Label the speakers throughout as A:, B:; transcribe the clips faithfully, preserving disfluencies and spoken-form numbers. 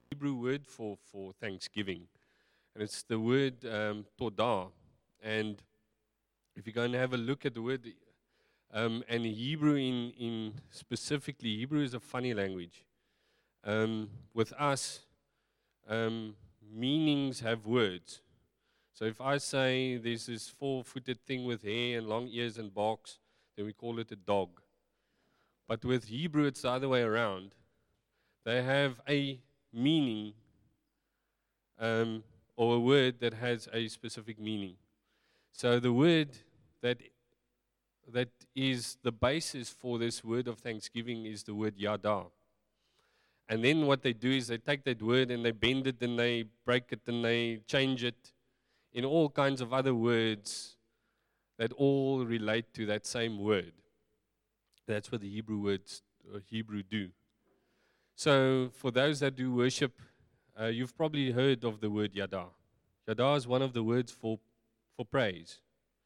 A: Hebrew word for, for thanksgiving. And it's the word um, todah. And if you're going to have a look at the word, um, and Hebrew in, in specifically, Hebrew is a funny language. Um, with us, um, meanings have words. So if I say there's this four-footed thing with hair and long ears and barks, then we call it a dog. But with Hebrew, it's the other way around. They have a meaning um, or a word that has a specific meaning. So the word that that is the basis for this word of thanksgiving is the word yada. And then what they do is they take that word and they bend it and they break it and they change it in all kinds of other words that all relate to that same word. That's what the Hebrew words, or Hebrew do. So for those that do worship, uh, you've probably heard of the word yada. Yada is one of the words for, for praise.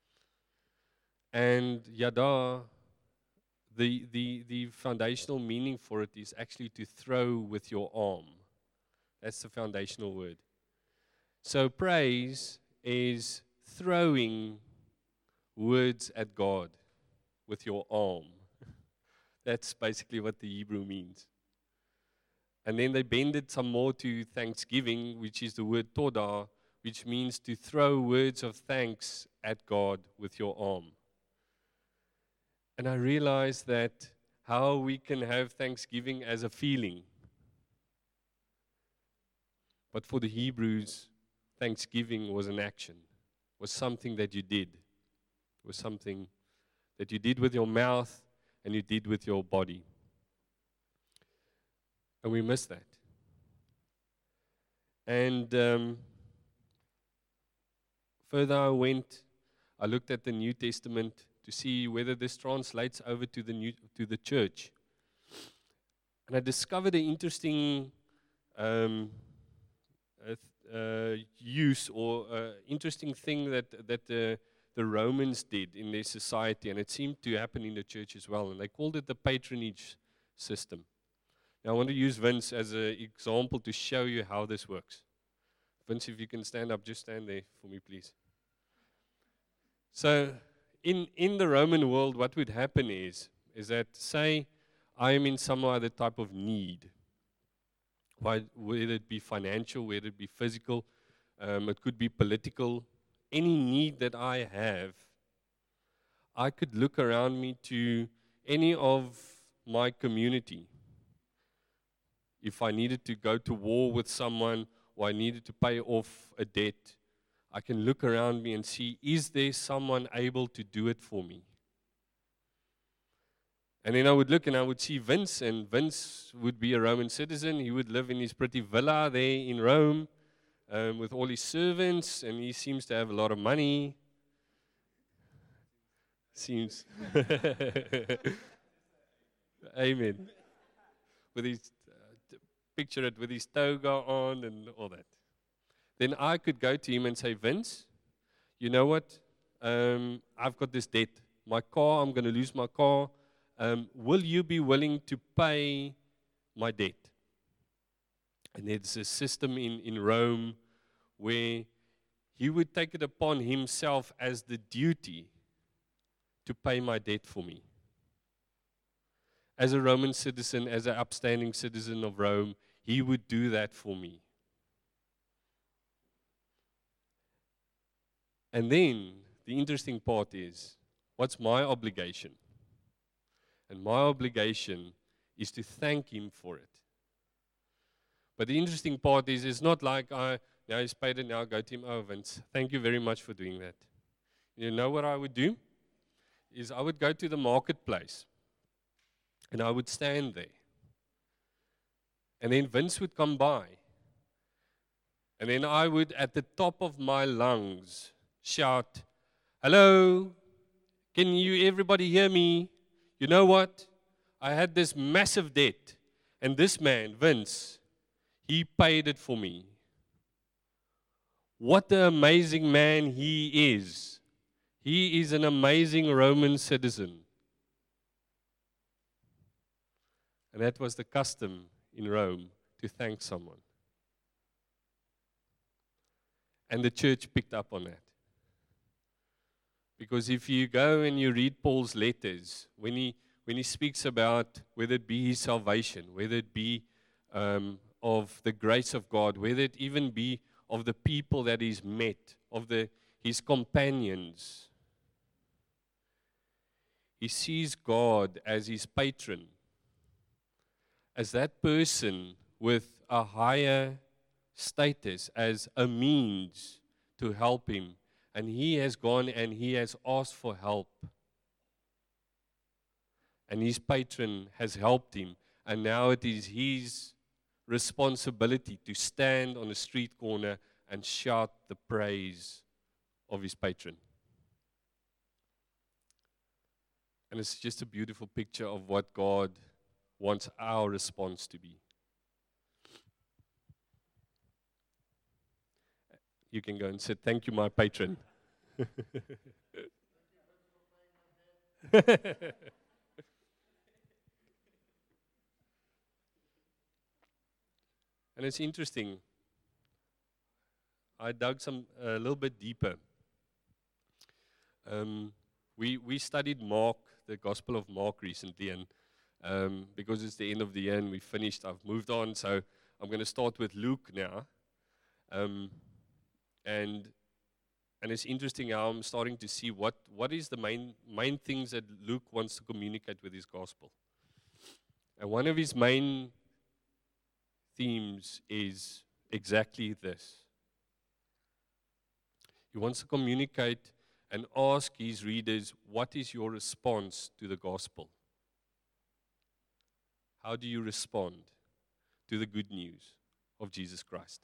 A: And yada, the, the, the foundational meaning for it is actually to throw with your arm. That's the foundational word. So praise is throwing words at God with your arm. That's basically what the Hebrew means. And then they bend it some more to thanksgiving, which is the word todah, which means to throw words of thanks at God with your arm. And I realized that how we can have thanksgiving as a feeling. But for the Hebrews, thanksgiving was an action, was something that you did, was something that you did with your mouth and you did with your body. And we miss that. And um, further I went, I looked at the New Testament to see whether this translates over to the new to the church. And I discovered an interesting um, uh, uh, use or uh, interesting thing that that the the Romans did in their society, and it seemed to happen in the church as well. And they called it the patronage system. Now I want to use Vince as an example to show you how this works. Vince, if you can stand up, just stand there for me, please. So, in, in the Roman world, what would happen is, is that, say, I am in some other type of need, whether it be financial, whether it be physical, um, it could be political, any need that I have, I could look around me to any of my community. If I needed to go to war with someone or I needed to pay off a debt, I can look around me and see, is there someone able to do it for me? And then I would look and I would see Vince, and Vince would be a Roman citizen. He would live in his pretty villa there in Rome um, with all his servants, and he seems to have a lot of money. Seems. Amen. With his picture it with his toga on and all that. Then I could go to him and say, Vince, you know what? Um, I've got this debt. My car, I'm going to lose my car. Um, will you be willing to pay my debt? And there's a system in, in Rome where he would take it upon himself as the duty to pay my debt for me. As a Roman citizen, as an upstanding citizen of Rome, he would do that for me. And then, the interesting part is, what's my obligation? And my obligation is to thank him for it. But the interesting part is, it's not like, I, now he's paid it, now I go to him, oh, Vince, thank you very much for doing that. You know what I would do? Is I would go to the marketplace. And I would stand there. And then Vince would come by. And then I would, at the top of my lungs, shout, hello, can you, everybody hear me? You know what? I had this massive debt. And this man, Vince, he paid it for me. What an amazing man he is. He is an amazing Roman citizen. And that was the custom in Rome, to thank someone. And the church picked up on that. Because if you go and you read Paul's letters, when he when he speaks about whether it be his salvation, whether it be um, of the grace of God, whether it even be of the people that he's met, of the his companions, he sees God as his patron, as that person with a higher status, as a means to help him. And he has gone and he has asked for help. And his patron has helped him. And now it is his responsibility to stand on a street corner and shout the praise of his patron. And it's just a beautiful picture of what God wants our response to be. You can go and say, thank you, my patron. And it's interesting. I dug some a little bit deeper. Um, we we studied Mark, the Gospel of Mark recently, and um, because it's the end of the year and we finished, I've moved on. So I'm going to start with Luke now. Um, and and it's interesting how I'm starting to see what what is the main main things that Luke wants to communicate with his gospel. And one of his main themes is exactly this. He wants to communicate and ask his readers, what is your response to the gospel? How do you respond to the good news of Jesus Christ?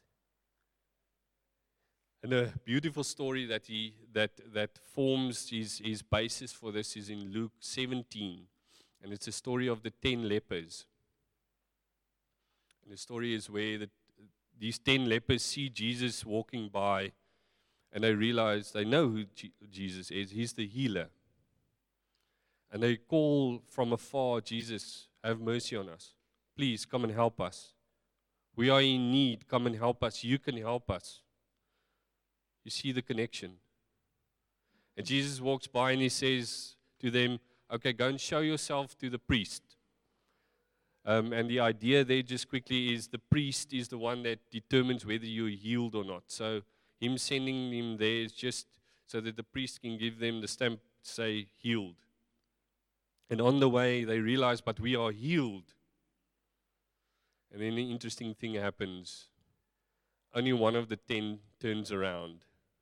A: And a beautiful story that he that that forms his, his basis for this is in Luke seventeen. And it's a story of the ten lepers. And the story is where the, these ten lepers see Jesus walking by, and they realize, they know who G- Jesus is. He's the healer. And they call from afar, Jesus, have mercy on us. Please come and help us. We are in need. Come and help us. You can help us. You see the connection. And Jesus walks by and he says to them, okay, go and show yourself to the priest. Um, and the idea there just quickly is the priest is the one that determines whether you're healed or not. So him sending him there is just so that the priest can give them the stamp, say, healed. And on the way, they realize, but we are healed. And then the interesting thing happens. Only one of the ten turns around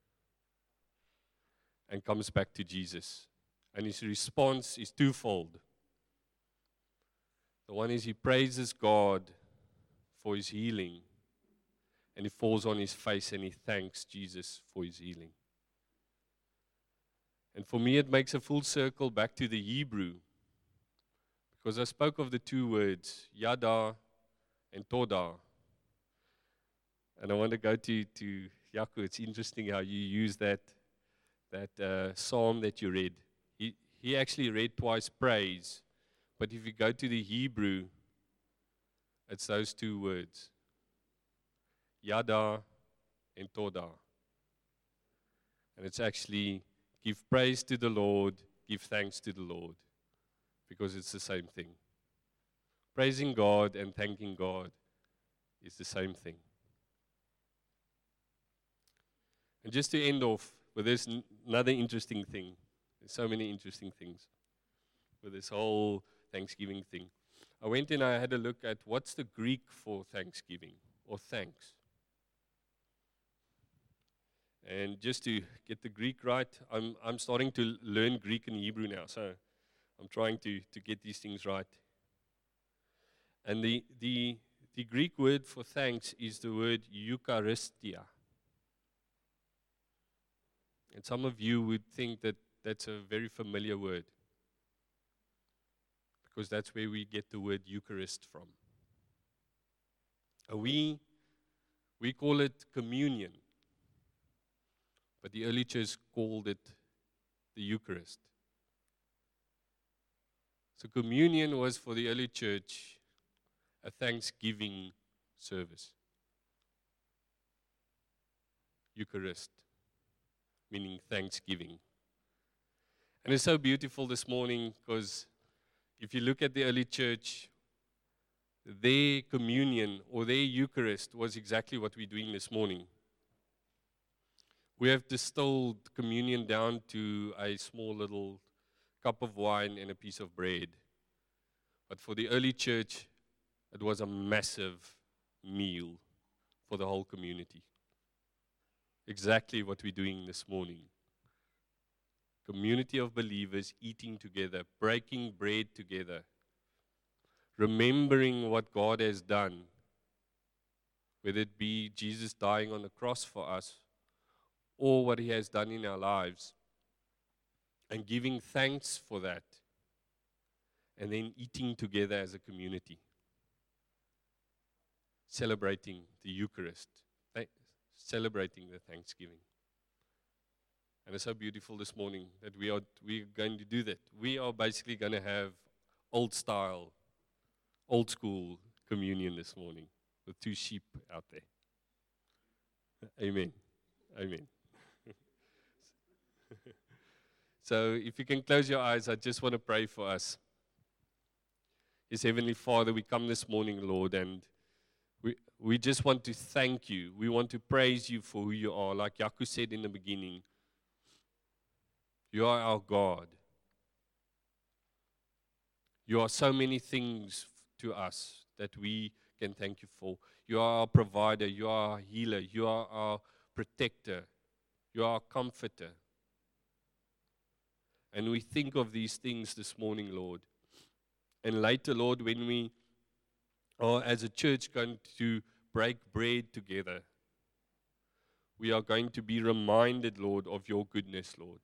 A: and comes back to Jesus. And his response is twofold. The one is he praises God for his healing. And he falls on his face and he thanks Jesus for his healing. And for me, it makes a full circle back to the Hebrew. Because I spoke of the two words, yada and toda. And I want to go to, to Yaku. It's interesting how you use that, that uh, psalm that you read. He, he actually read twice praise. But if you go to the Hebrew, it's those two words. Yada and toda. And it's actually give praise to the Lord, give thanks to the Lord. Because it's the same thing. Praising God and thanking God is the same thing. And just to end off with this n- another interesting thing. There's so many interesting things with this whole Thanksgiving thing. I went and I had a look at what's the Greek for Thanksgiving or thanks. And just to get the Greek right, I'm I'm starting to learn Greek and Hebrew now, so I'm trying to, to get these things right. And the, the, the Greek word for thanks is the word Eucharistia. And some of you would think that that's a very familiar word, because that's where we get the word Eucharist from. And we, we call it communion, but the early church called it the Eucharist. So communion was for the early church a thanksgiving service. Eucharist, meaning thanksgiving. And it's so beautiful this morning because if you look at the early church, their communion or their Eucharist was exactly what we're doing this morning. We have distilled communion down to a small little cup of wine and a piece of bread. But for the early church, it was a massive meal for the whole community. Exactly what we're doing this morning. Community of believers eating together, breaking bread together, remembering what God has done, whether it be Jesus dying on the cross for us or what he has done in our lives, and giving thanks for that, and then eating together as a community, celebrating the Eucharist, th- celebrating the Thanksgiving. And it's so beautiful this morning that we are we're going to do that. We are basically going to have old style, old school communion this morning with two sheep out there. Amen. Amen. So if you can close your eyes, I just want to pray for us. Yes, Heavenly Father, we come this morning, Lord, and we we just want to thank you. We want to praise you for who you are. Like Yaku said in the beginning, you are our God. You are so many things to us that we can thank you for. You are our provider. You are our healer. You are our protector. You are our comforter. And we think of these things this morning, Lord. And later, Lord, when we are as a church going to break bread together, we are going to be reminded, Lord, of your goodness, Lord.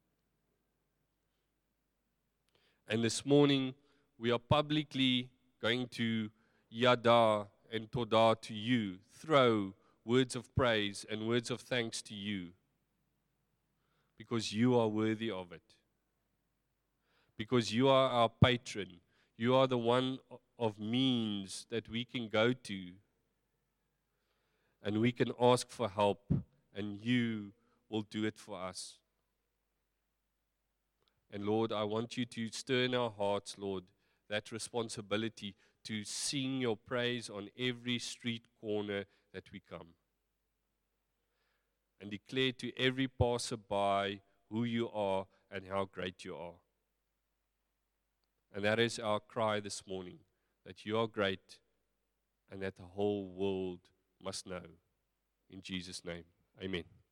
A: And this morning, we are publicly going to yada and toda to you, throw words of praise and words of thanks to you, because you are worthy of it. Because you are our patron. You are the one of means that we can go to, and we can ask for help, and you will do it for us. And Lord, I want you to stir in our hearts, Lord, that responsibility to sing your praise on every street corner that we come. And declare to every passerby who you are and how great you are. And that is our cry this morning, that you are great and that the whole world must know. In Jesus' name, amen.